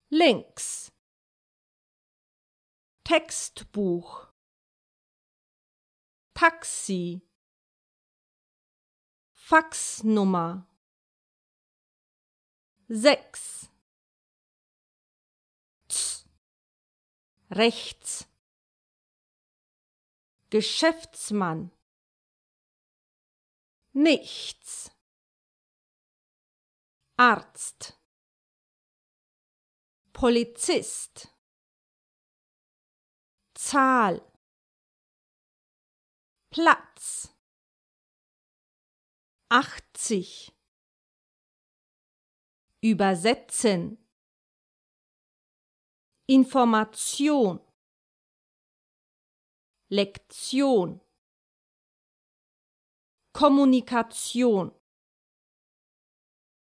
links, Textbuch, Taxi, Faxnummer 6, rechts, Geschäftsmann, nichts, Arzt, Polizist, Zahl, Platz, 80, übersetzen, Information, Lektion, Kommunikation.